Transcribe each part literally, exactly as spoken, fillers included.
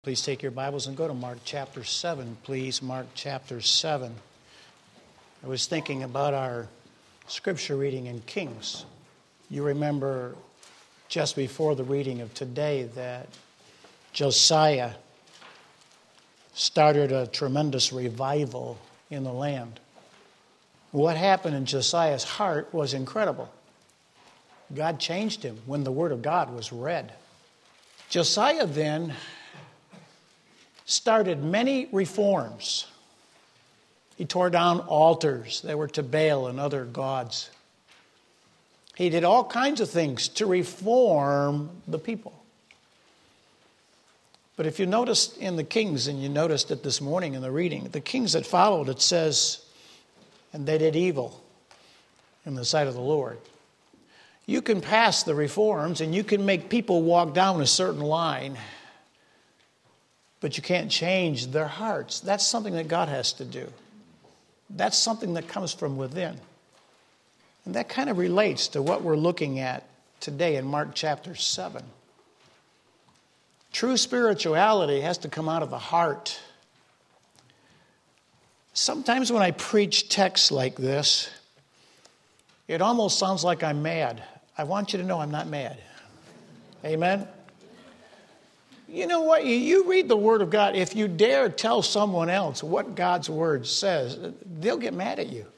Please take your Bibles and go to Mark chapter seven, please. Mark chapter seven. I was thinking about our scripture reading in Kings. You remember just before the reading of today that Josiah started a tremendous revival in the land. What happened in Josiah's heart was incredible. God changed him when the Word of God was read. Josiah then started many reforms. He tore down altars that were to Baal and other gods. He did all kinds of things to reform the people. But if you noticed in the Kings, and you noticed it this morning in the reading, the kings that followed, it says, and they did evil in the sight of the Lord. You can pass the reforms and you can make people walk down a certain line, but you can't change their hearts. That's something that God has to do. That's something that comes from within. And that kind of relates to what we're looking at today in Mark chapter seven. True spirituality has to come out of the heart. Sometimes when I preach texts like this, it almost sounds like I'm mad. I want you to know I'm not mad. Amen? You know what? You read the Word of God. If you dare tell someone else what God's Word says, they'll get mad at you.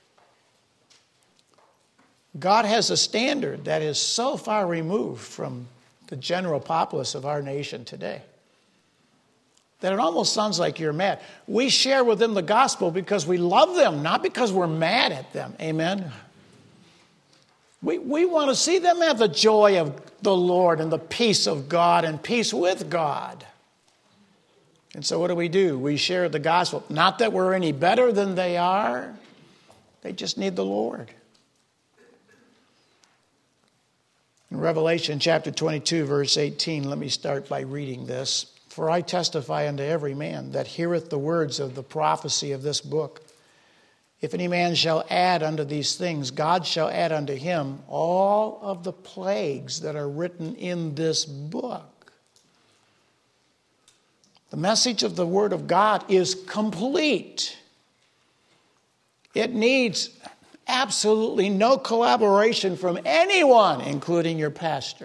God has a standard that is so far removed from the general populace of our nation today that it almost sounds like you're mad. We share with them the gospel because we love them, not because we're mad at them. Amen? We, we want to see them have the joy of the Lord and the peace of God and peace with God. And so what do we do? We share the gospel. Not that we're any better than they are. They just need the Lord. In Revelation chapter twenty-two, verse eighteen, let me start by reading this. For I testify unto every man that heareth the words of the prophecy of this book. If any man shall add unto these things, God shall add unto him all of the plagues that are written in this book. The message of the Word of God is complete. It needs absolutely no collaboration from anyone, including your pastor.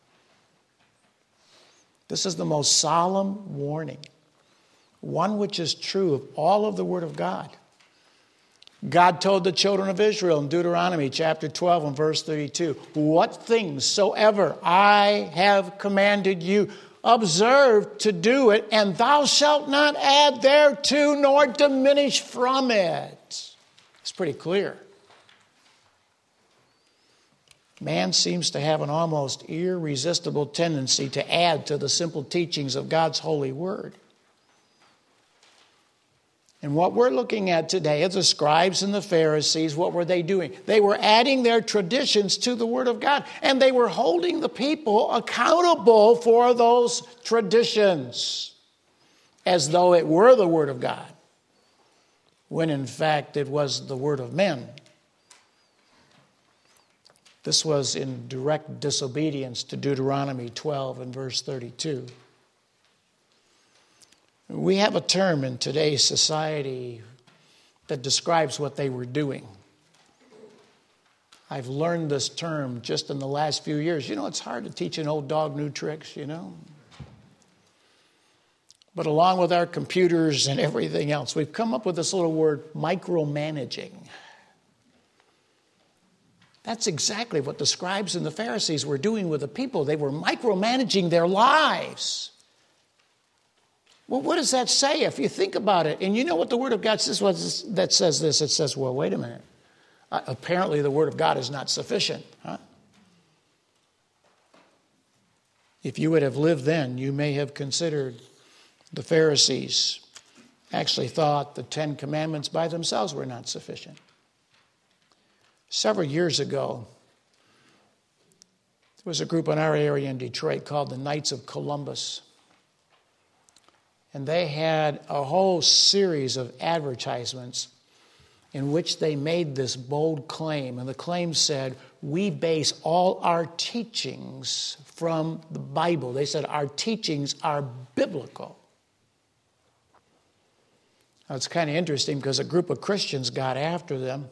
This is the most solemn warning, one which is true of all of the Word of God. God told the children of Israel in Deuteronomy chapter twelve and verse thirty-two, what things soever I have commanded you, observe to do it, and thou shalt not add thereto nor diminish from it. It's pretty clear. Man seems to have an almost irresistible tendency to add to the simple teachings of God's holy word. And what we're looking at today is the scribes and the Pharisees. What were they doing? They were adding their traditions to the Word of God. And they were holding the people accountable for those traditions as though it were the Word of God, when in fact it was the word of men. This was in direct disobedience to Deuteronomy twelve and verse thirty-two. We have a term in today's society that describes what they were doing. I've learned this term just in the last few years. You know, it's hard to teach an old dog new tricks, you know. But along with our computers and everything else, we've come up with this little word, micromanaging. That's exactly what the scribes and the Pharisees were doing with the people. They were micromanaging their lives. Well, what does that say if you think about it? And you know what the Word of God says that says this? It says, well, wait a minute. Uh, apparently the Word of God is not sufficient. Huh? If you would have lived then, you may have considered the Pharisees actually thought the Ten Commandments by themselves were not sufficient. Several years ago, there was a group in our area in Detroit called the Knights of Columbus. And they had a whole series of advertisements in which they made this bold claim. And the claim said, we base all our teachings from the Bible. They said our teachings are biblical. Now, it's kind of interesting because a group of Christians got after them.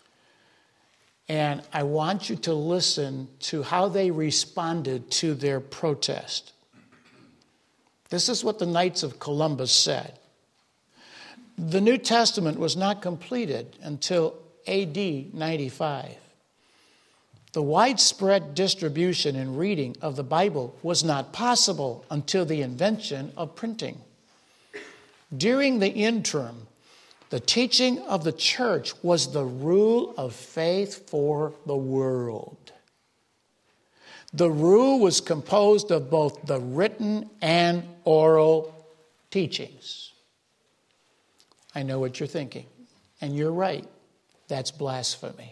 And I want you to listen to how they responded to their protest. This is what the Knights of Columbus said. The New Testament was not completed until A D ninety-five. The widespread distribution and reading of the Bible was not possible until the invention of printing. During the interim, the teaching of the church was the rule of faith for the world. The rule was composed of both the written and oral teachings. I know what you're thinking, and you're right. That's blasphemy.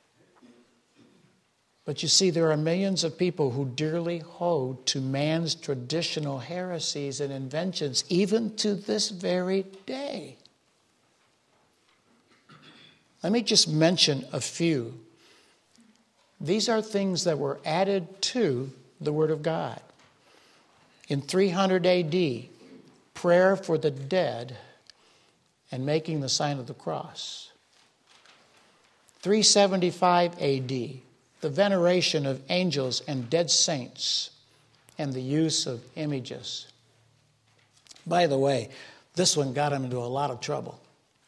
But you see, there are millions of people who dearly hold to man's traditional heresies and inventions, even to this very day. Let me just mention a few. These are things that were added to the Word of God. In three hundred A D, prayer for the dead and making the sign of the cross. three seventy-five A D, the veneration of angels and dead saints and the use of images. By the way, this one got them into a lot of trouble.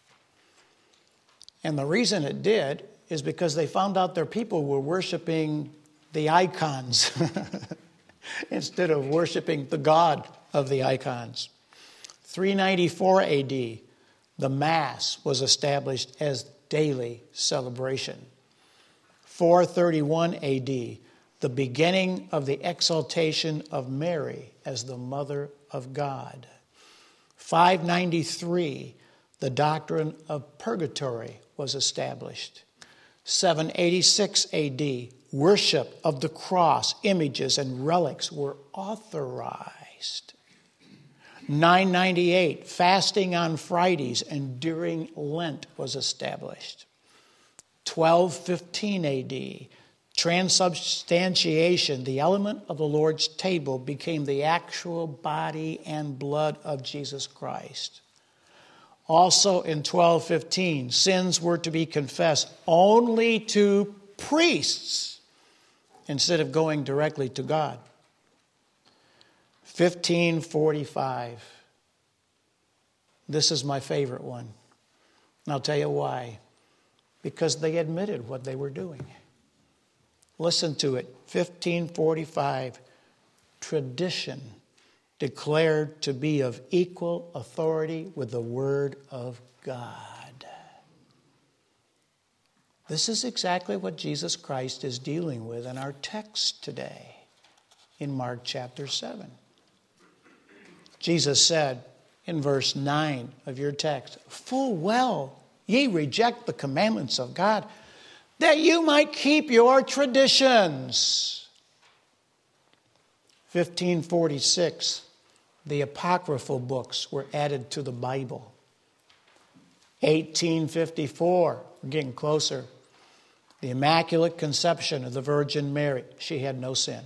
And the reason it did is because they found out their people were worshiping the icons instead of worshiping the God of the icons. three ninety-four A D, the Mass was established as daily celebration. four thirty-one A D, the beginning of the exaltation of Mary as the Mother of God. five ninety-three, the doctrine of purgatory was established. seven eighty-six A D, worship of the cross, images, and relics were authorized. nine ninety-eight, fasting on Fridays and during Lent was established. twelve fifteen A D, transubstantiation, the element of the Lord's table, became the actual body and blood of Jesus Christ. Also in twelve fifteen, sins were to be confessed only to priests instead of going directly to God. fifteen forty-five. This is my favorite one. And I'll tell you why. Because they admitted what they were doing. Listen to it. fifteen forty-five. Tradition declared to be of equal authority with the Word of God. This is exactly what Jesus Christ is dealing with in our text today in Mark chapter seven. Jesus said in verse nine of your text, "Full well ye reject the commandments of God, that you might keep your traditions." fifteen forty-six, the apocryphal books were added to the Bible. eighteen fifty-four, we're getting closer, the Immaculate Conception of the Virgin Mary. She had no sin.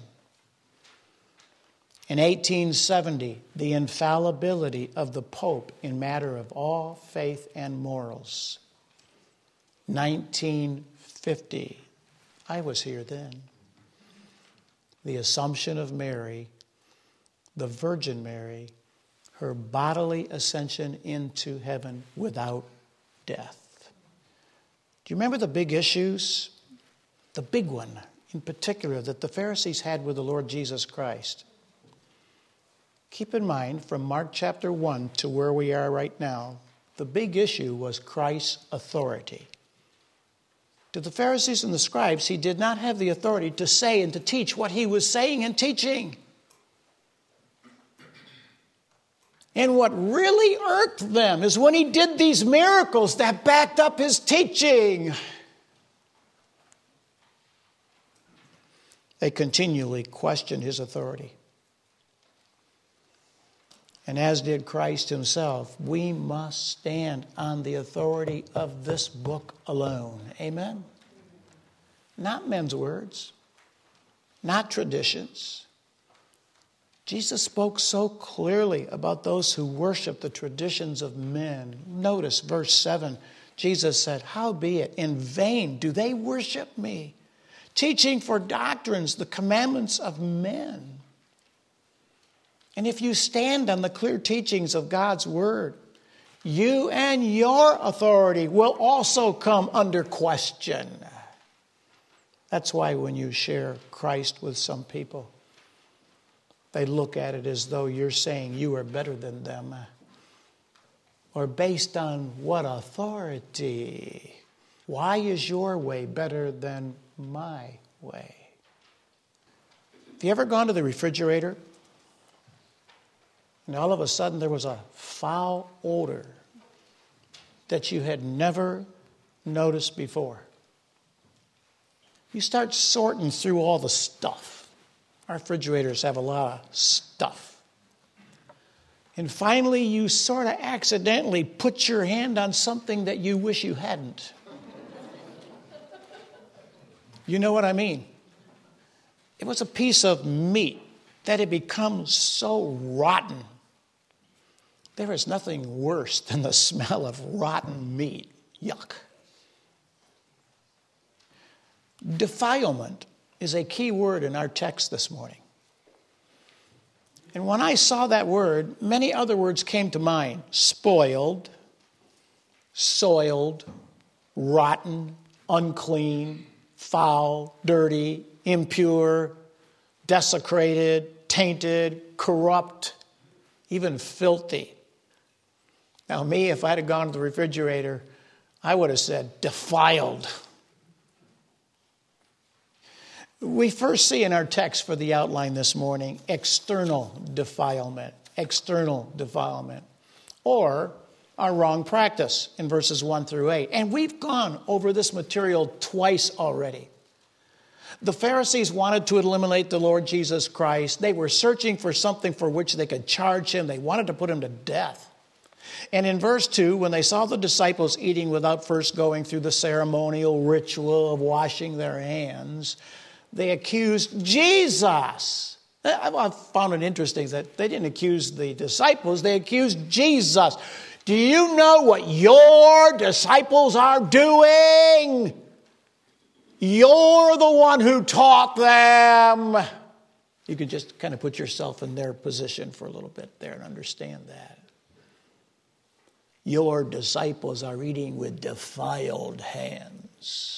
In eighteen seventy, the infallibility of the Pope in matter of all faith and morals. nineteen fifty, I was here then. The Assumption of Mary, the Virgin Mary, her bodily ascension into heaven without death. Do you remember the big issues? The big one in particular that the Pharisees had with the Lord Jesus Christ. Keep in mind, from Mark chapter one to where we are right now, the big issue was Christ's authority. To the Pharisees and the scribes, he did not have the authority to say and to teach what he was saying and teaching. And what really irked them is when he did these miracles that backed up his teaching. They continually questioned his authority. And as did Christ himself, we must stand on the authority of this book alone. Amen? Not men's words, not traditions. Jesus spoke so clearly about those who worship the traditions of men. Notice verse seven. Jesus said, "Howbeit, in vain do they worship me, teaching for doctrines the commandments of men." And if you stand on the clear teachings of God's word, you and your authority will also come under question. That's why when you share Christ with some people, they look at it as though you're saying you are better than them. Or based on what authority? Why is your way better than my way? Have you ever gone to the refrigerator and all of a sudden there was a foul odor that you had never noticed before? You start sorting through all the stuff. Our refrigerators have a lot of stuff. And finally, you sort of accidentally put your hand on something that you wish you hadn't. You know what I mean? It was a piece of meat that had become so rotten. There is nothing worse than the smell of rotten meat. Yuck. Defilement is a key word in our text this morning. And when I saw that word, many other words came to mind. Spoiled, soiled, rotten, unclean, foul, dirty, impure, desecrated, tainted, corrupt, even filthy. Now me, if I'd have gone to the refrigerator, I would have said defiled. We first see in our text for the outline this morning, external defilement, external defilement, or our wrong practice in verses one through eight. And we've gone over this material twice already. The Pharisees wanted to eliminate the Lord Jesus Christ. They were searching for something for which they could charge him. They wanted to put him to death. And in verse two, when they saw the disciples eating without first going through the ceremonial ritual of washing their hands, they accused Jesus. I found it interesting that they didn't accuse the disciples, they accused Jesus. Do you know what your disciples are doing? You're the one who taught them. You can just kind of put yourself in their position for a little bit there and understand that. Your disciples are eating with defiled hands.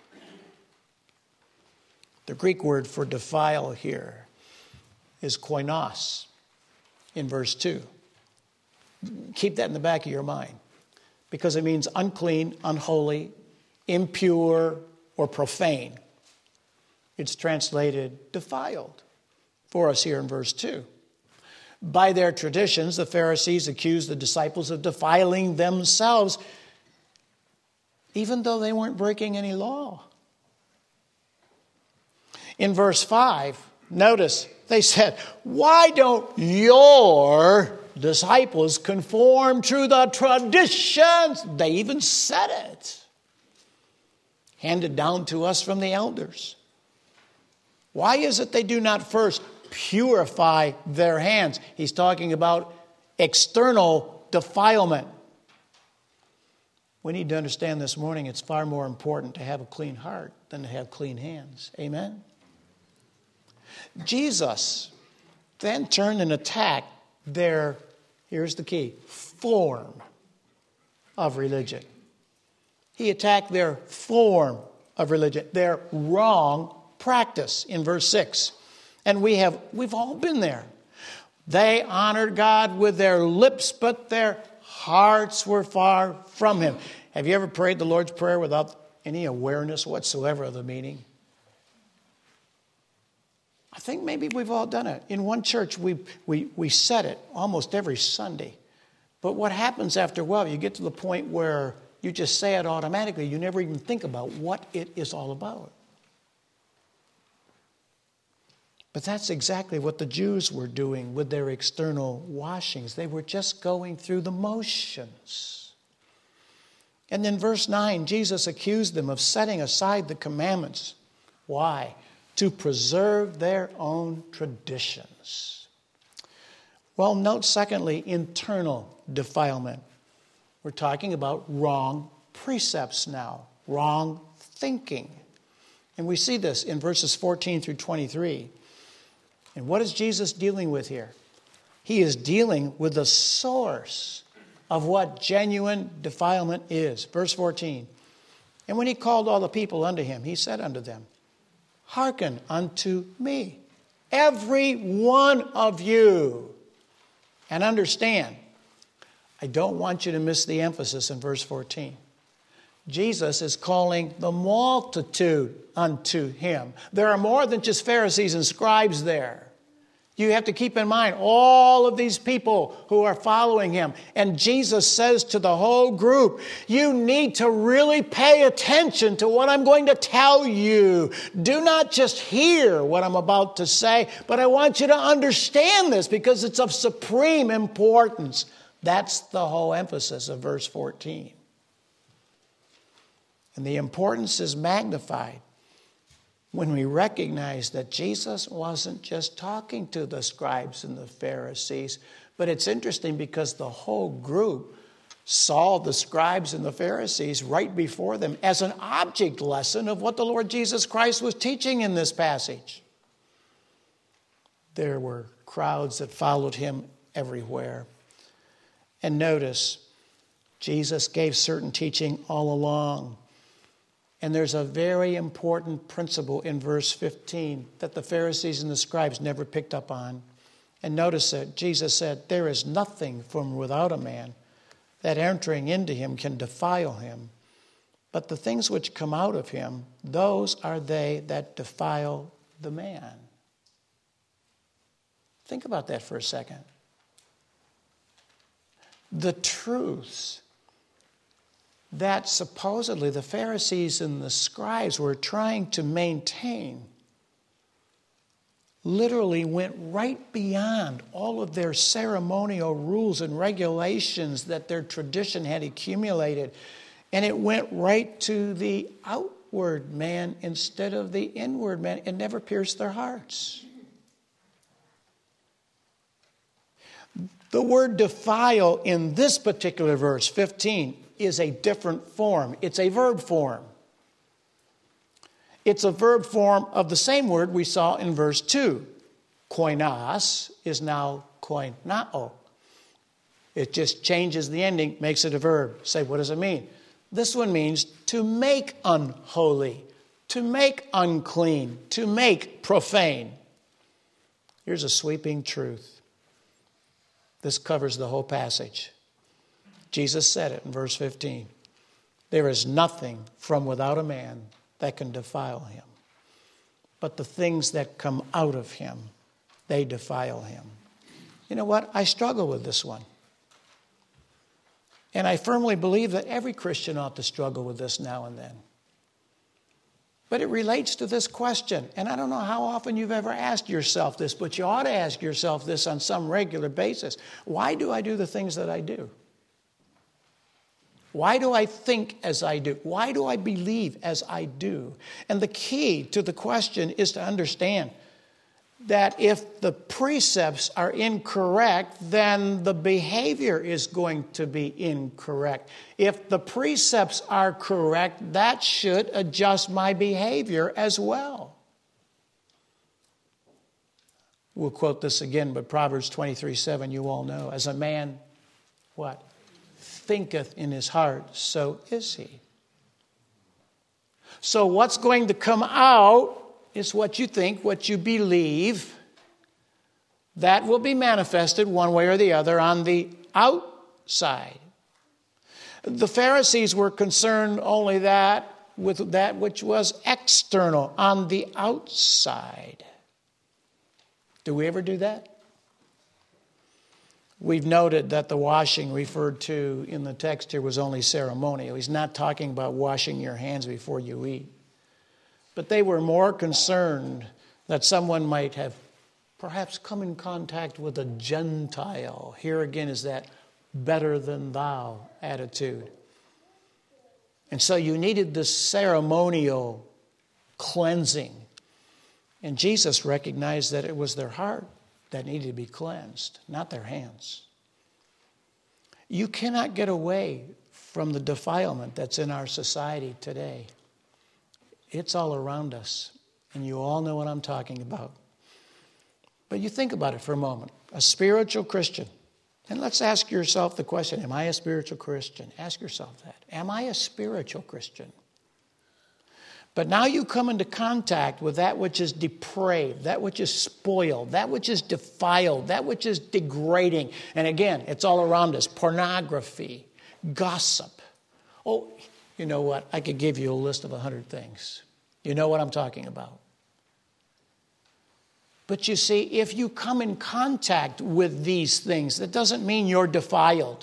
The Greek word for defile here is koinos in verse two. Keep that in the back of your mind because it means unclean, unholy, impure, or profane. It's translated defiled for us here in verse two. By their traditions, the Pharisees accused the disciples of defiling themselves, even though they weren't breaking any law. In verse five, notice they said, "Why don't your disciples conform to the traditions?" They even said it. Handed down to us from the elders. Why is it they do not first purify their hands? He's talking about external defilement. We need to understand this morning it's far more important to have a clean heart than to have clean hands. Amen? Jesus then turned and attacked their, here's the key, form of religion. He attacked their form of religion, their wrong practice in verse six. And we have, we've all been there. They honored God with their lips, but their hearts were far from him. Have you ever prayed the Lord's Prayer without any awareness whatsoever of the meaning? I think maybe we've all done it. In one church, we, we, we said it almost every Sunday. But what happens after a while, you get to the point where you just say it automatically. You never even think about what it is all about. But that's exactly what the Jews were doing with their external washings. They were just going through the motions. And in verse nine, Jesus accused them of setting aside the commandments. Why? To preserve their own traditions. Well, note secondly, internal defilement. We're talking about wrong precepts now, wrong thinking. And we see this in verses fourteen through twenty-three. And what is Jesus dealing with here? He is dealing with the source of what genuine defilement is. Verse fourteen. And when he called all the people unto him, he said unto them, hearken unto me, every one of you. And understand, I don't want you to miss the emphasis in verse fourteen. Jesus is calling the multitude unto him. There are more than just Pharisees and scribes there. You have to keep in mind all of these people who are following him. And Jesus says to the whole group, you need to really pay attention to what I'm going to tell you. Do not just hear what I'm about to say, but I want you to understand this because it's of supreme importance. That's the whole emphasis of verse fourteen. And the importance is magnified when we recognize that Jesus wasn't just talking to the scribes and the Pharisees, but it's interesting because the whole group saw the scribes and the Pharisees right before them as an object lesson of what the Lord Jesus Christ was teaching in this passage. There were crowds that followed him everywhere. And notice, Jesus gave certain teaching all along. And there's a very important principle in verse fifteen that the Pharisees and the scribes never picked up on. And notice that Jesus said, there is nothing from without a man that entering into him can defile him. But the things which come out of him, those are they that defile the man. Think about that for a second. The truths that supposedly the Pharisees and the scribes were trying to maintain literally went right beyond all of their ceremonial rules and regulations that their tradition had accumulated. And it went right to the outward man instead of the inward man. It never pierced their hearts. The word defile in this particular verse, fifteen, is a different form. It's a verb form. It's a verb form of the same word we saw in verse two. Koinos is now koinao. It just changes the ending, makes it a verb. Say, what does it mean? This one means to make unholy, to make unclean, to make profane. Here's a sweeping truth. This covers the whole passage. Jesus said it in verse fifteen. There is nothing from without a man that can defile him. But the things that come out of him, they defile him. You know what? I struggle with this one. And I firmly believe that every Christian ought to struggle with this now and then. But it relates to this question. And I don't know how often you've ever asked yourself this, but you ought to ask yourself this on some regular basis. Why do I do the things that I do? Why do I think as I do? Why do I believe as I do? And the key to the question is to understand that if the precepts are incorrect, then the behavior is going to be incorrect. If the precepts are correct, that should adjust my behavior as well. We'll quote this again, but Proverbs twenty-three seven, you all know. As a man, what? Thinketh in his heart, so is he. So what's going to come out is what you think, what you believe. That will be manifested one way or the other on the outside. The Pharisees were concerned only that with that which was external, on the outside. Do we ever do that? We've noted that the washing referred to in the text here was only ceremonial. He's not talking about washing your hands before you eat. But they were more concerned that someone might have perhaps come in contact with a Gentile. Here again is that better than thou attitude. And so you needed this ceremonial cleansing. And Jesus recognized that it was their heart that needed to be cleansed, not their hands. You cannot get away from the defilement that's in our society today. It's all around us, and you all know what I'm talking about. But you think about it for a moment. A spiritual Christian, and let's ask yourself the question, am I a spiritual Christian? Ask yourself that. Am I a spiritual Christian? But now you come into contact with that which is depraved, that which is spoiled, that which is defiled, that which is degrading. And again, it's all around us. Pornography, gossip. Oh, you know what? I could give you a list of a hundred things. You know what I'm talking about. But you see, if you come in contact with these things, that doesn't mean you're defiled.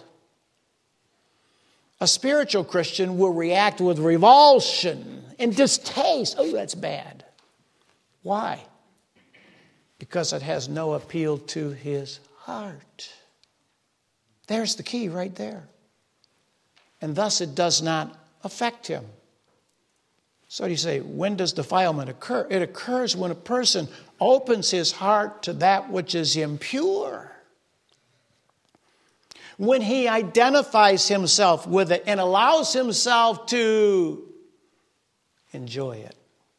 A spiritual Christian will react with revulsion and distaste. Oh, that's bad. Why? Because it has no appeal to his heart. There's the key right there. And thus it does not affect him. So you say, when does defilement occur? It occurs when a person opens his heart to that which is impure. When he identifies himself with it and allows himself to enjoy it,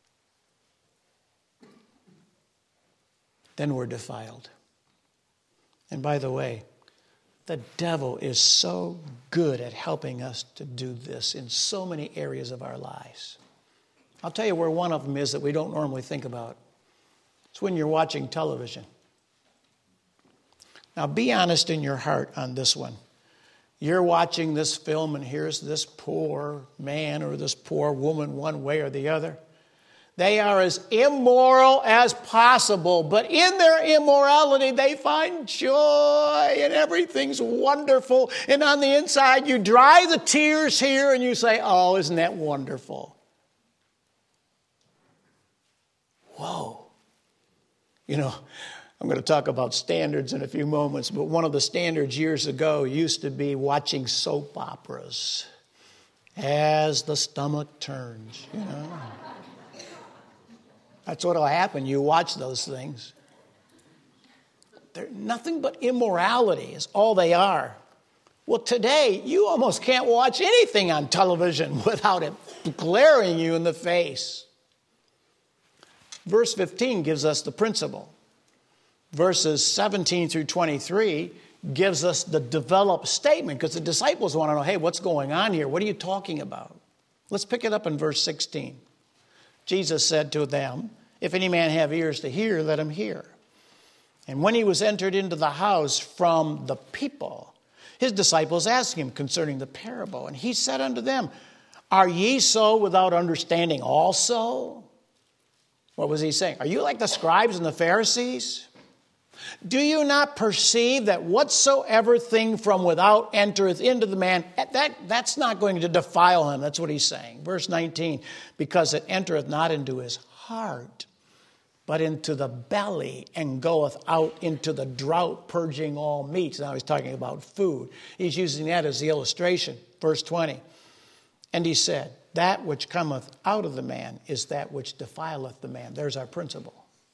then we're defiled. And by the way, the devil is so good at helping us to do this in so many areas of our lives. I'll tell you where one of them is that we don't normally think about. It's when you're watching television. Now, be honest in your heart on this one. You're watching this film, and here's this poor man or this poor woman, one way or the other. They are as immoral as possible, but in their immorality, they find joy, and everything's wonderful. And on the inside, you dry the tears here, and you say, oh, isn't that wonderful? Whoa. You know, I'm going to talk about standards in a few moments, but one of the standards years ago used to be watching soap operas as the stomach turns, you know. That's what will happen. You watch those things. They're nothing but immorality is all they are. Well, today, you almost can't watch anything on television without it glaring you in the face. Verse fifteen gives us the principle. Verses seventeen through twenty-three gives us the developed statement, because the disciples want to know, hey, what's going on here? What are you talking about? Let's pick it up in verse sixteen. Jesus said to them, if any man have ears to hear, let him hear. And when he was entered into the house from the people, his disciples asked him concerning the parable. And he said unto them, are ye so without understanding also? What was he saying? Are you like the scribes and the Pharisees? Do you not perceive that whatsoever thing from without entereth into the man, that, that's not going to defile him? That's what he's saying. Verse nineteen, because it entereth not into his heart, but into the belly, and goeth out into the drought, purging all meats. Now he's talking about food. He's using that as the illustration. Verse twenty, and he said, that which cometh out of the man is that which defileth the man. There's our principle.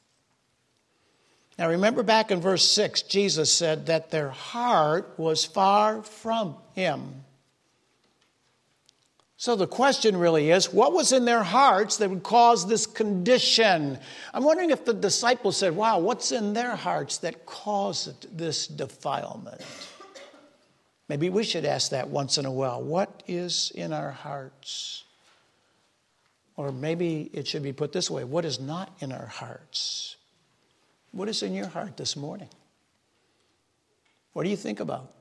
Now remember back in verse six, Jesus said that their heart was far from him. So the question really is, what was in their hearts that would cause this condition? I'm wondering if the disciples said, wow, what's in their hearts that caused this defilement? Maybe we should ask that once in a while. What is in our hearts? Or maybe it should be put this way, what is not in our hearts? What is in your heart this morning? What do you think about?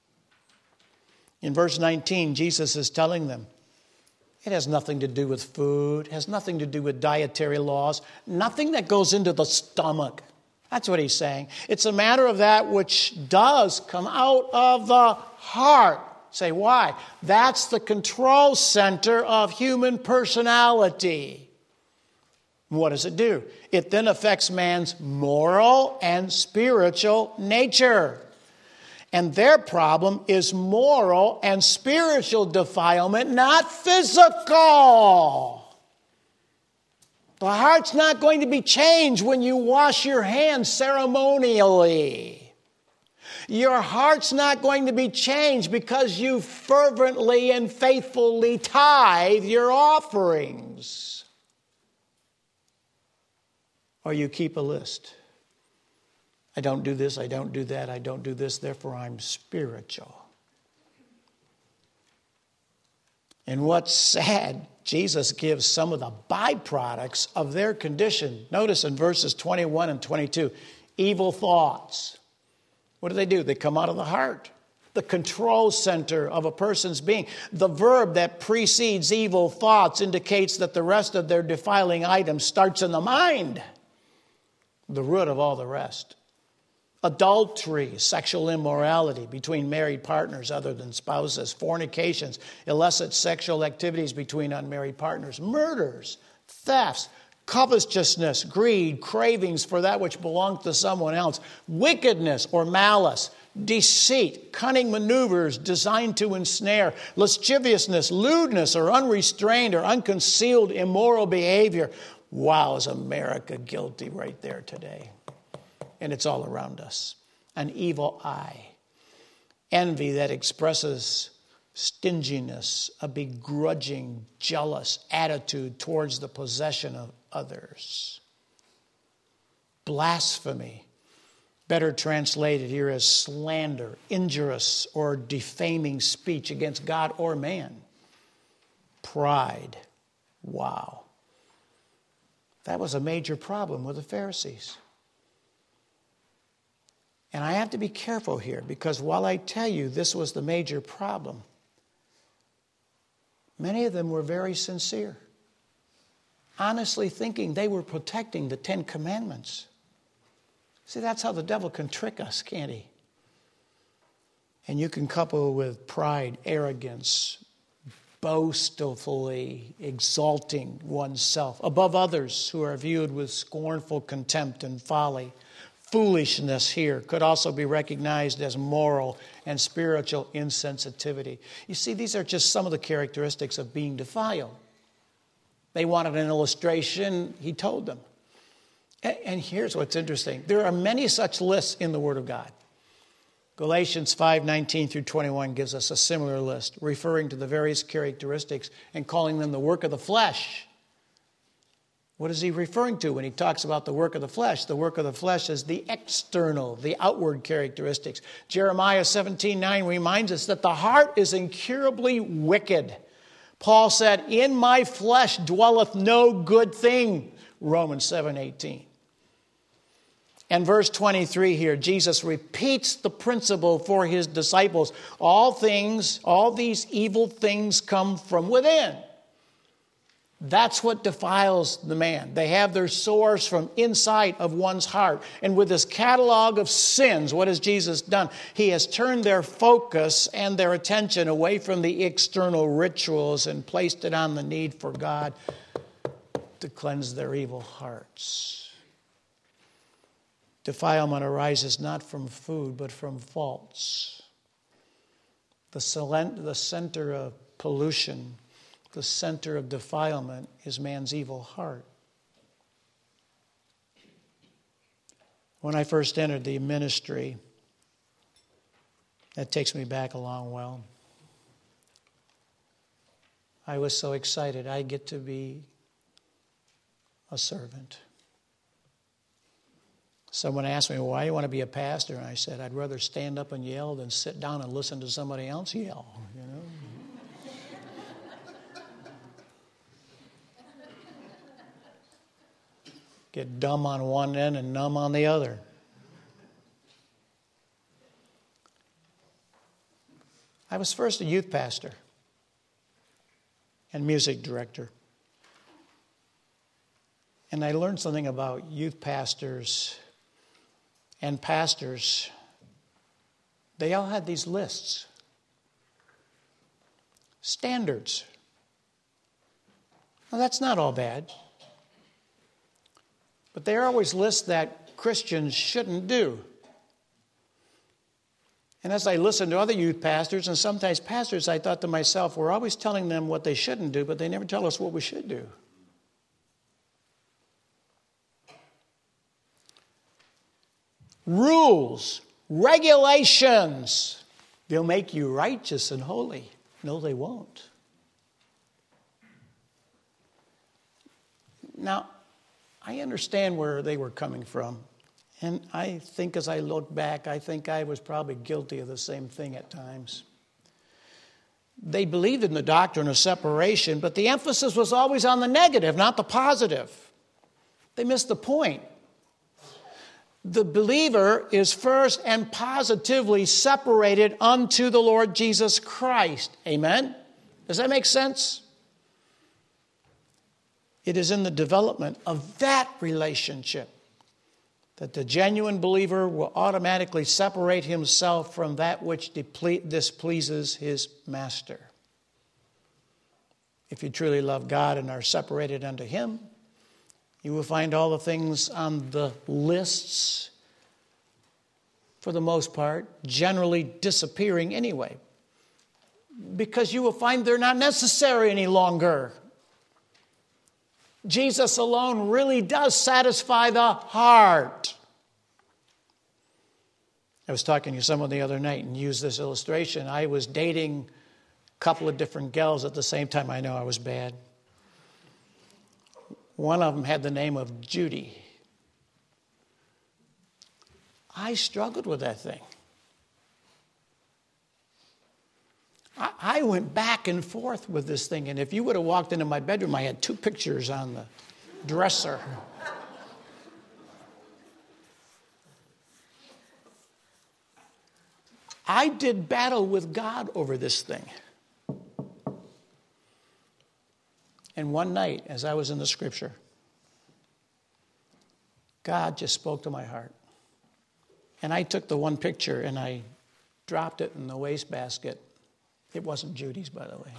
In verse nineteen, Jesus is telling them, it has nothing to do with food, has nothing to do with dietary laws, nothing that goes into the stomach. That's what he's saying. It's a matter of that which does come out of the heart. Say, why? That's the control center of human personality. What does it do? It then affects man's moral and spiritual nature. And their problem is moral and spiritual defilement, not physical. The heart's not going to be changed when you wash your hands ceremonially. Your heart's not going to be changed because you fervently and faithfully tithe your offerings. Or you keep a list. I don't do this, I don't do that, I don't do this, therefore I'm spiritual. And what's sad, Jesus gives some of the byproducts of their condition. Notice in verses twenty-one and twenty-two, evil thoughts. What do they do? They come out of the heart, the control center of a person's being. The verb that precedes evil thoughts indicates that the rest of their defiling items starts in the mind, the root of all the rest. Adultery, sexual immorality between married partners other than spouses, fornications, illicit sexual activities between unmarried partners, murders, thefts, covetousness, greed, cravings for that which belongs to someone else, wickedness or malice, deceit, cunning maneuvers designed to ensnare, lasciviousness, lewdness, or unrestrained or unconcealed immoral behavior. Wow, is America guilty right there today? And it's all around us. An evil eye. Envy that expresses stinginess, a begrudging, jealous attitude towards the possession of others. Blasphemy, better translated here as slander, injurious or defaming speech against God or man. Pride. Wow. That was a major problem with the Pharisees. And I have to be careful here because while I tell you this was the major problem, many of them were very sincere, honestly thinking they were protecting the Ten Commandments. See, that's how the devil can trick us, can't he? And you can couple with pride, arrogance, boastfully exalting oneself above others who are viewed with scornful contempt and folly. Foolishness here could also be recognized as moral and spiritual insensitivity. You see, these are just some of the characteristics of being defiled. They wanted an illustration, he told them. And here's what's interesting. There are many such lists in the Word of God. Galatians five nineteen through twenty-one gives us a similar list, referring to the various characteristics and calling them the work of the flesh. What is he referring to when he talks about the work of the flesh? The work of the flesh is the external, the outward characteristics. Jeremiah seventeen nine reminds us that the heart is incurably wicked. Paul said, in my flesh dwelleth no good thing. Romans seven eighteen. And verse twenty-three here, Jesus repeats the principle for his disciples. All things, all these evil things come from within. That's what defiles the man. They have their source from inside of one's heart. And with this catalog of sins, what has Jesus done? He has turned their focus and their attention away from the external rituals and placed it on the need for God to cleanse their evil hearts. Defilement arises not from food, but from faults. The center of pollution, the center of defilement is man's evil heart. When I first entered the ministry, that takes me back a long while, I was so excited I get to be a servant. Someone asked me, why do you want to be a pastor? And I said, I'd rather stand up and yell than sit down and listen to somebody else yell, you know. Get dumb on one end and numb on the other. I was first a youth pastor and music director. And I learned something about youth pastors and pastors. They all had these lists, standards. Well, that's not all bad. But they always list that Christians shouldn't do. And as I listened to other youth pastors and sometimes pastors, I thought to myself, we're always telling them what they shouldn't do, but they never tell us what we should do. Rules, regulations, they'll make you righteous and holy. No, they won't. Now, I understand where they were coming from. And I think as I look back, I think I was probably guilty of the same thing at times. They believed in the doctrine of separation, but the emphasis was always on the negative, not the positive. They missed the point. The believer is first and positively separated unto the Lord Jesus Christ. Amen? Does that make sense? It is in the development of that relationship that the genuine believer will automatically separate himself from that which displeases his master. If you truly love God and are separated unto him, you will find all the things on the lists, for the most part, generally disappearing anyway. Because you will find they're not necessary any longer. Jesus alone really does satisfy the heart. I was talking to someone the other night and used this illustration. I was dating a couple of different gals at the same time. I know I was bad. One of them had the name of Judy. I struggled with that thing. I, I went back and forth with this thing. And if you would have walked into my bedroom, I had two pictures on the dresser. I did battle with God over this thing. And one night, as I was in the scripture, God just spoke to my heart. And I took the one picture and I dropped it in the wastebasket. It wasn't Judy's, by the way.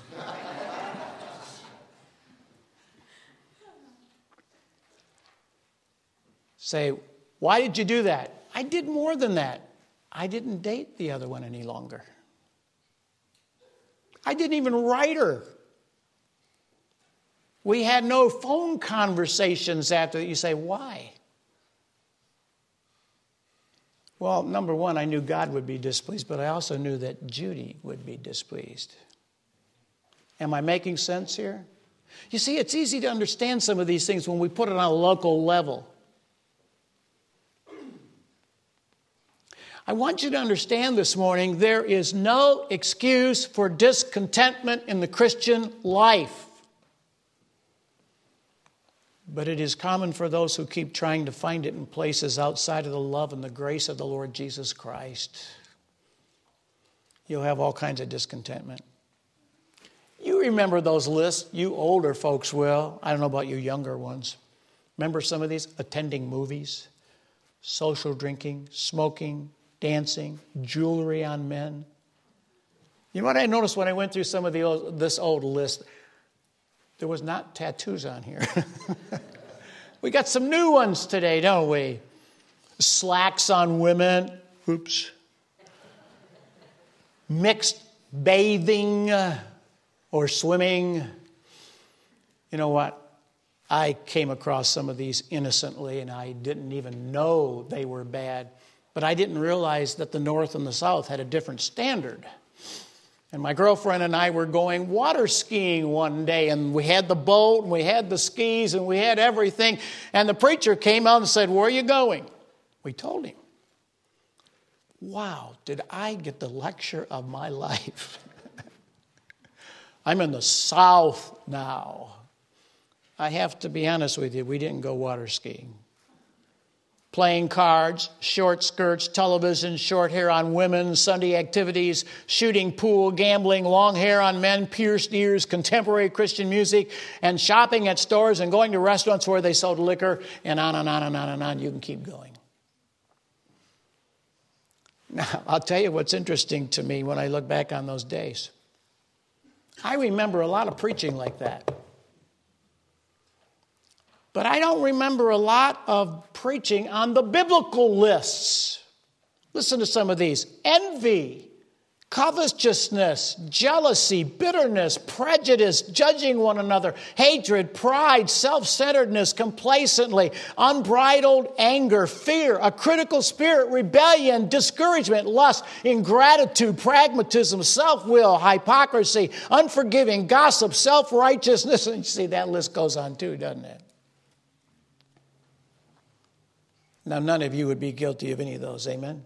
Say, why did you do that? I did more than that. I didn't date the other one any longer. I didn't even write her. We had no phone conversations after that. You say, why? Well, number one, I knew God would be displeased, but I also knew that Judy would be displeased. Am I making sense here? You see, it's easy to understand some of these things when we put it on a local level. I want you to understand this morning, there is no excuse for discontentment in the Christian life. But it is common for those who keep trying to find it in places outside of the love and the grace of the Lord Jesus Christ. You'll have all kinds of discontentment. You remember those lists, you older folks will. I don't know about you younger ones. Remember some of these? Attending movies, social drinking, smoking, dancing, jewelry on men. You know what I noticed when I went through some of the old, this old list? There was not tattoos on here. We got some new ones today, don't we? Slacks on women. Oops. Mixed bathing or swimming. You know what? I came across some of these innocently, and I didn't even know they were bad. But I didn't realize that the North and the South had a different standard. And my girlfriend and I were going water skiing one day, and we had the boat, and we had the skis, and we had everything. And the preacher came out and said, "Where are you going?" We told him. Wow, did I get the lecture of my life. I'm in the South now. I have to be honest with you, we didn't go water skiing. Playing cards, short skirts, television, short hair on women, Sunday activities, shooting pool, gambling, long hair on men, pierced ears, contemporary Christian music, and shopping at stores and going to restaurants where they sold liquor, and on and on and on and on. You can keep going. Now, I'll tell you what's interesting to me when I look back on those days. I remember a lot of preaching like that. But I don't remember a lot of preaching on the biblical lists. Listen to some of these. Envy, covetousness, jealousy, bitterness, prejudice, judging one another, hatred, pride, self-centeredness, complacently, unbridled anger, fear, a critical spirit, rebellion, discouragement, lust, ingratitude, pragmatism, self-will, hypocrisy, unforgiving, gossip, self-righteousness. And you see, that list goes on too, doesn't it? Now, none of you would be guilty of any of those, amen?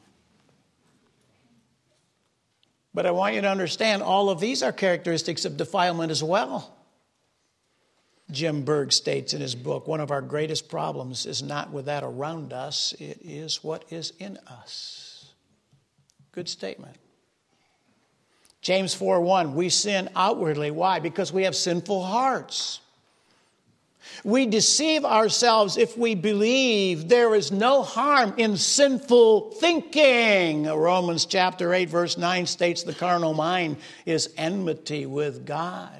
But I want you to understand all of these are characteristics of defilement as well. Jim Berg states in his book, one of our greatest problems is not with that around us, it is what is in us. Good statement. James four one, we sin outwardly. Why? Because we have sinful hearts. We deceive ourselves if we believe there is no harm in sinful thinking. Romans chapter eight, verse nine states the carnal mind is enmity with God.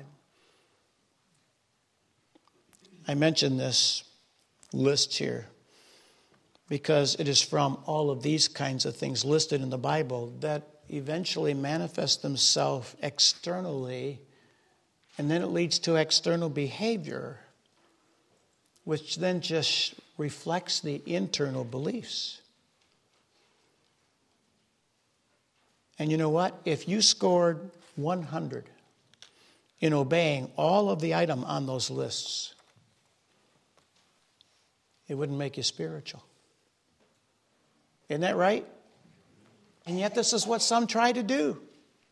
I mention this list here because it is from all of these kinds of things listed in the Bible that eventually manifest themselves externally, and then it leads to external behavior, which then just reflects the internal beliefs. And you know what? If you scored one hundred in obeying all of the item on those lists, it wouldn't make you spiritual. Isn't that right? And yet this is what some try to do.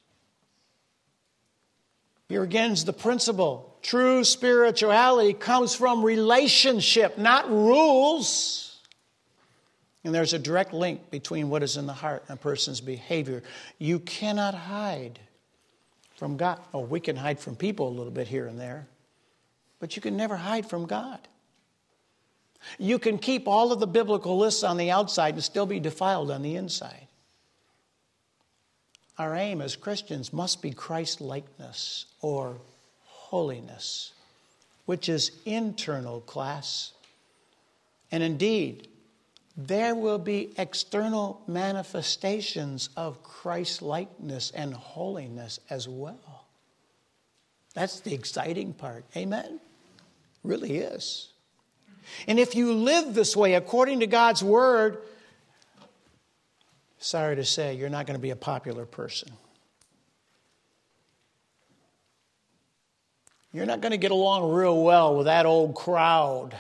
Here again is the principle. True spirituality comes from relationship, not rules. And there's a direct link between what is in the heart and a person's behavior. You cannot hide from God. Oh, we can hide from people a little bit here and there, but you can never hide from God. You can keep all of the biblical lists on the outside and still be defiled on the inside. Our aim as Christians must be Christ-likeness or holiness, which is internal, class. And indeed, there will be external manifestations of Christ-likeness and holiness as well. That's the exciting part. Amen? Really is. And if you live this way according to God's word, sorry to say, you're not going to be a popular person. You're not going to get along real well with that old crowd.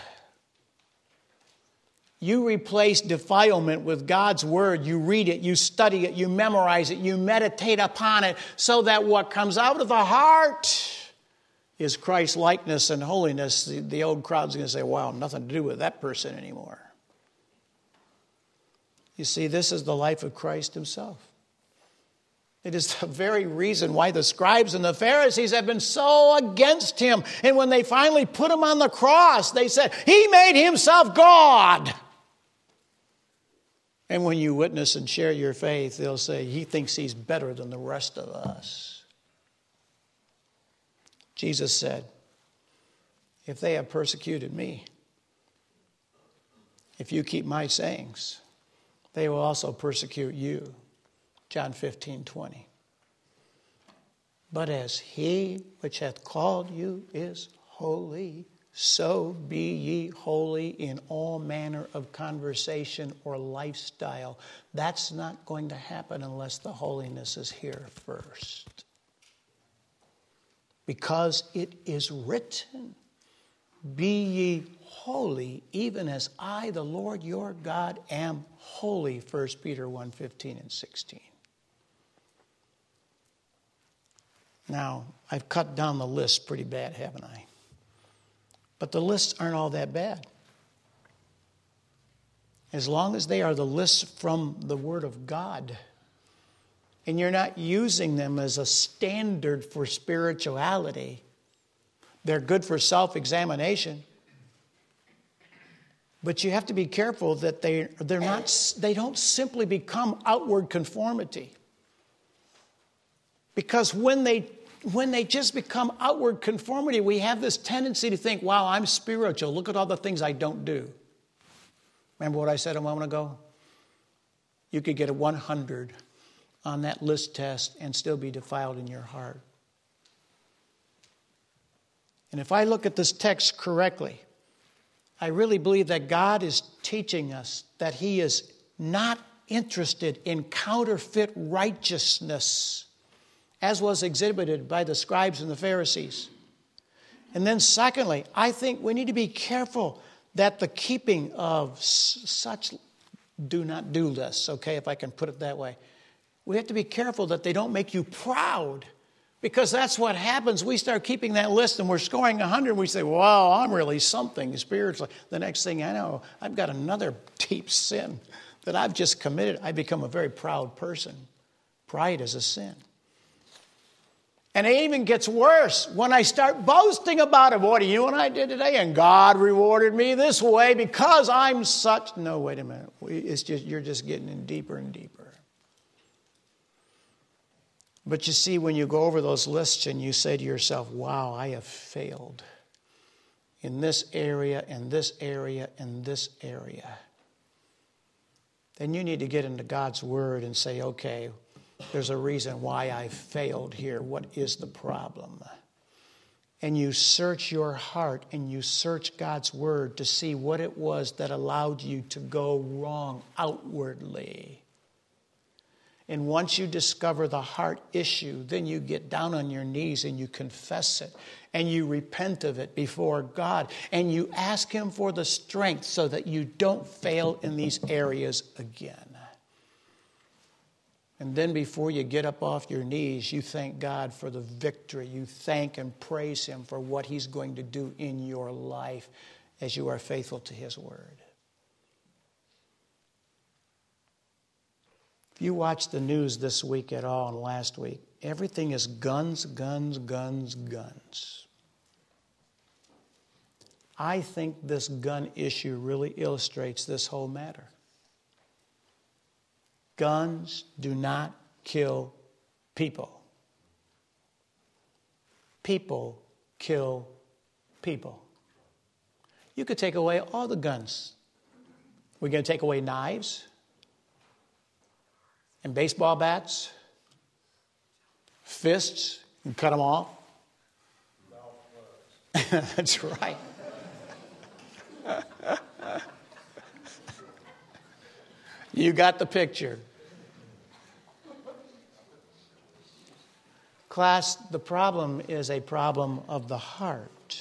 You replace defilement with God's word. You read it, you study it, you memorize it, you meditate upon it, so that what comes out of the heart is Christ's likeness and holiness. The, the old crowd's going to say, wow, nothing to do with that person anymore. You see, this is the life of Christ himself. It is the very reason why the scribes and the Pharisees have been so against him. And when they finally put him on the cross, they said, he made himself God. And when you witness and share your faith, they'll say, he thinks he's better than the rest of us. Jesus said, if they have persecuted me, if you keep my sayings, they will also persecute you. John fifteen twenty. But as he which hath called you is holy, so be ye holy in all manner of conversation or lifestyle. That's not going to happen unless the holiness is here first. Because it is written, be ye holy, even as I, the Lord your God, am holy. First Peter one fifteen and sixteen. Now, I've cut down the list pretty bad, haven't I? But the lists aren't all that bad. As long as they are the lists from the Word of God, and you're not using them as a standard for spirituality, they're good for self-examination. But you have to be careful that they they're not they don't simply become outward conformity. Because when they when they just become outward conformity, we have this tendency to think, wow, I'm spiritual. Look at all the things I don't do. Remember what I said a moment ago? You could get a one hundred on that list test and still be defiled in your heart. And if I look at this text correctly, I really believe that God is teaching us that He is not interested in counterfeit righteousness, as was exhibited by the scribes and the Pharisees. And then secondly, I think we need to be careful that the keeping of such do not do lists, okay, if I can put it that way. We have to be careful that they don't make you proud, because that's what happens. We start keeping that list and we're scoring one hundred and we say, wow, I'm really something spiritually. The next thing I know, I've got another deep sin that I've just committed. I become a very proud person. Pride is a sin. And it even gets worse when I start boasting about it. What you and I did today, and God rewarded me this way because I'm such. No, wait a minute. It's just you're just getting in deeper and deeper. But you see, when you go over those lists and you say to yourself, wow, I have failed in this area, and this area, and this area, then you need to get into God's Word and say, okay, there's a reason why I failed here. What is the problem? And you search your heart and you search God's Word to see what it was that allowed you to go wrong outwardly. And once you discover the heart issue, then you get down on your knees and you confess it and you repent of it before God and you ask Him for the strength so that you don't fail in these areas again. And then before you get up off your knees, you thank God for the victory. You thank and praise Him for what He's going to do in your life as you are faithful to His Word. If you watched the news this week at all and last week, everything is guns, guns, guns, guns. I think this gun issue really illustrates this whole matter. Guns do not kill people. People kill people. You could take away all the guns. We're going to take away knives and baseball bats, fists, and cut them off. That's right. You got the picture. Class, the problem is a problem of the heart.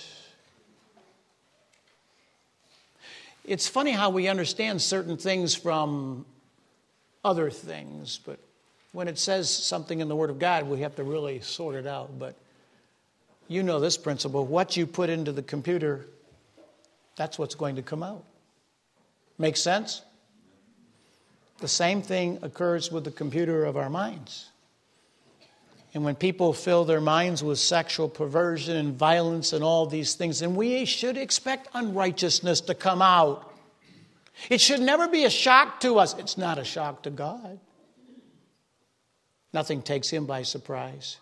It's funny how we understand certain things from other things, but when it says something in the Word of God, we have to really sort it out. But you know this principle. What you put into the computer, that's what's going to come out. Make sense? The same thing occurs with the computer of our minds. And when people fill their minds with sexual perversion and violence and all these things, then we should expect unrighteousness to come out. It should never be a shock to us. It's not a shock to God. Nothing takes Him by surprise.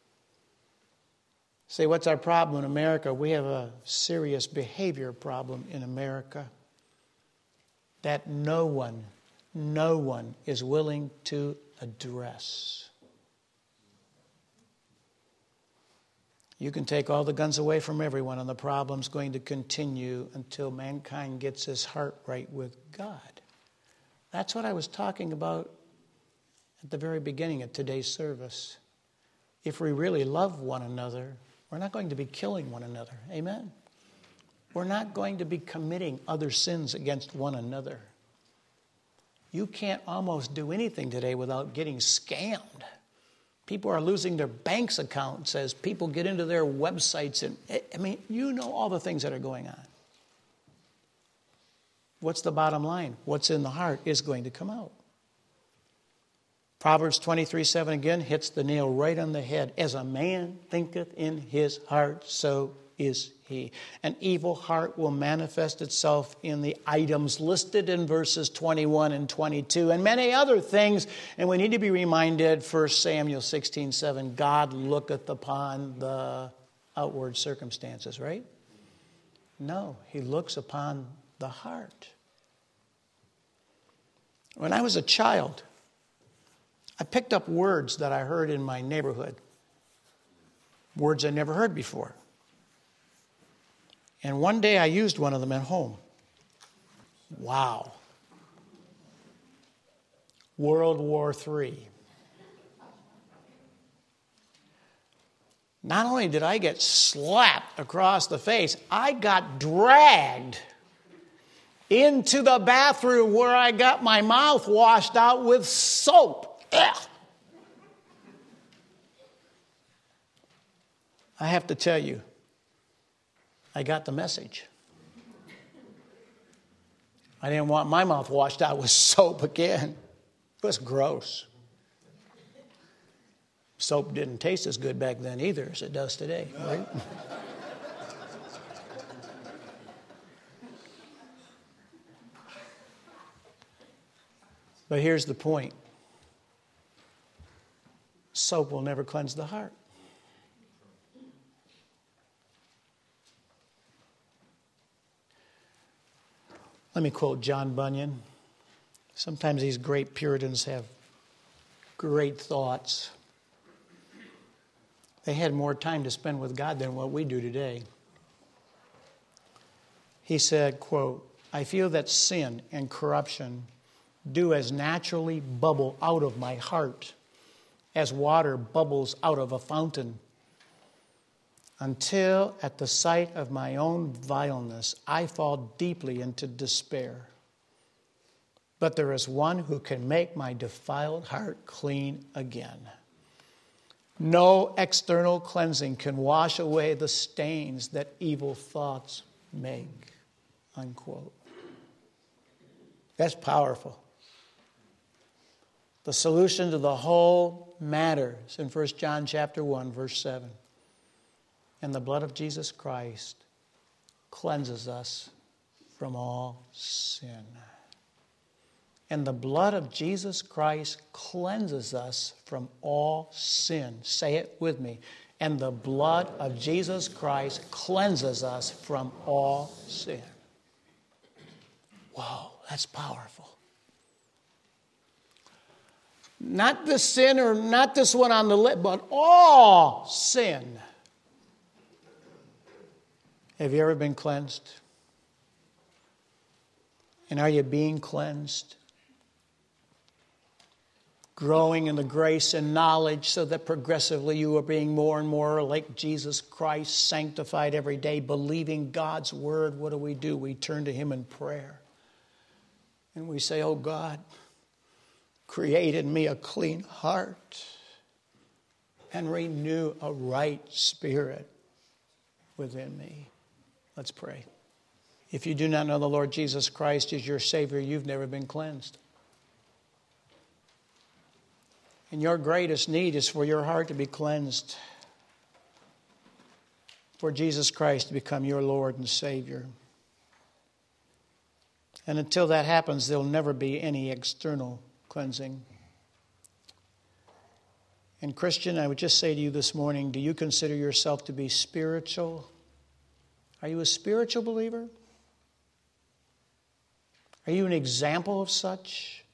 Say, what's our problem in America? We have a serious behavior problem in America that no one, no one is willing to address. You can take all the guns away from everyone, and the problem's going to continue until mankind gets his heart right with God. That's what I was talking about at the very beginning of today's service. If we really love one another, we're not going to be killing one another. Amen? We're not going to be committing other sins against one another. You can't almost do anything today without getting scammed. People are losing their bank's accounts as people get into their websites. And I mean, you know all the things that are going on. What's the bottom line? What's in the heart is going to come out. Proverbs twenty-three seven again hits the nail right on the head. As a man thinketh in his heart, so is he. An evil heart will manifest itself in the items listed in verses twenty-one and twenty-two and many other things. And we need to be reminded, First Samuel sixteen seven, God looketh upon the outward circumstances, right? No, he looks upon the heart. When I was a child, I picked up words that I heard in my neighborhood. Words I never heard before. And one day I used one of them at home. Wow. World War Three. Not only did I get slapped across the face, I got dragged into the bathroom where I got my mouth washed out with soap. Ugh. I have to tell you, I got the message. I didn't want my mouth washed out with soap again. It was gross. Soap didn't taste as good back then either as it does today, right? But here's the point. Soap will never cleanse the heart. Let me quote John Bunyan. Sometimes these great Puritans have great thoughts. They had more time to spend with God than what we do today. He said, quote, I feel that sin and corruption do as naturally bubble out of my heart as water bubbles out of a fountain, until at the sight of my own vileness I fall deeply into despair. But there is one who can make my defiled heart clean again. No external cleansing can wash away the stains that evil thoughts make. Unquote. That's powerful. The solution to the whole matter is in First John chapter one, verse seven. And the blood of Jesus Christ cleanses us from all sin. And the blood of Jesus Christ cleanses us from all sin. Say it with me. And the blood of Jesus Christ cleanses us from all sin. Wow, that's powerful. Not the sin or not this one on the lip, but all sin. Have you ever been cleansed? And are you being cleansed? Growing in the grace and knowledge so that progressively you are being more and more like Jesus Christ, sanctified every day, believing God's word. What do we do? We turn to him in prayer. And we say, oh God, create in me a clean heart and renew a right spirit within me. Let's pray. If you do not know the Lord Jesus Christ as your Savior, you've never been cleansed. And your greatest need is for your heart to be cleansed. For Jesus Christ to become your Lord and Savior. And until that happens, there'll never be any external cleansing. And Christian, I would just say to you this morning, do you consider yourself to be spiritual? Are you a spiritual believer? Are you an example of such?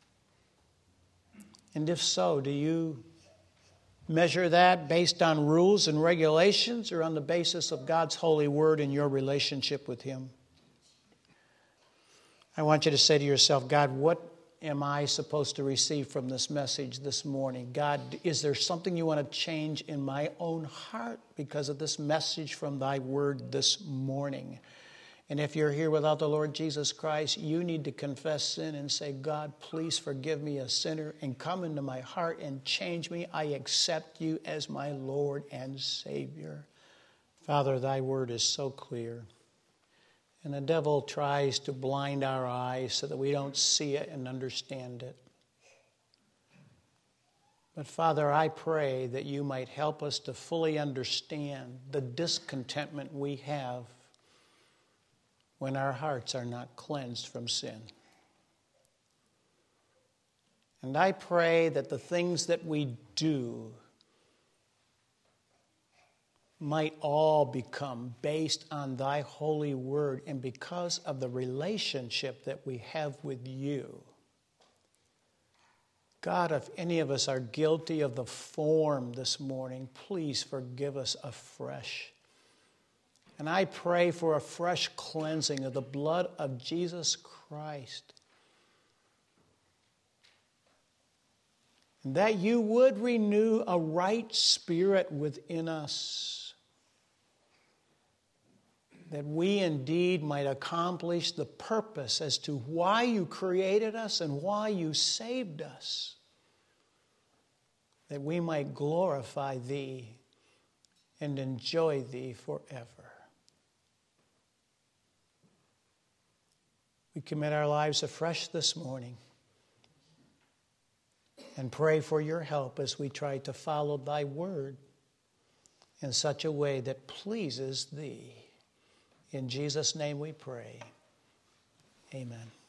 And if so, do you measure that based on rules and regulations or on the basis of God's holy word and your relationship with him? I want you to say to yourself, God, what am I supposed to receive from this message this morning? God, is there something you want to change in my own heart because of this message from thy word this morning? And if you're here without the Lord Jesus Christ, you need to confess sin and say, God, please forgive me, a sinner, and come into my heart and change me. I accept you as my Lord and Savior. Father, thy word is so clear. And the devil tries to blind our eyes so that we don't see it and understand it. But Father, I pray that you might help us to fully understand the discontentment we have when our hearts are not cleansed from sin. And I pray that the things that we do might all become based on thy holy word and because of the relationship that we have with you. God, if any of us are guilty of the form this morning, please forgive us afresh. And I pray for a fresh cleansing of the blood of Jesus Christ. And that you would renew a right spirit within us. That we indeed might accomplish the purpose as to why you created us and why you saved us. That we might glorify thee and enjoy thee forever. We commit our lives afresh this morning and pray for your help as we try to follow thy word in such a way that pleases thee. In Jesus' name we pray. Amen.